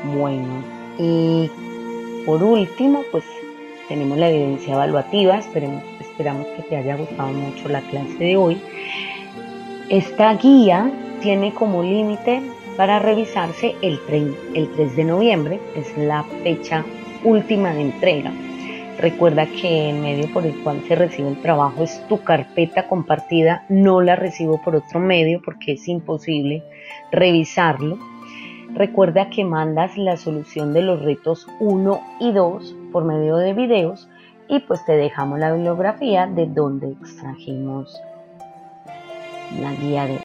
Bueno, y por último, pues tenemos la evidencia evaluativa. Esperamos que te haya gustado mucho la clase de hoy. Esta guía tiene como límite para revisarse el 3 de noviembre, es la fecha última de entrega. Recuerda que el medio por el cual se recibe el trabajo es tu carpeta compartida, no la recibo por otro medio porque es imposible revisarlo. Recuerda que mandas la solución de los retos 1 y 2 por medio de videos y pues te dejamos la bibliografía de donde extrajimos la guía de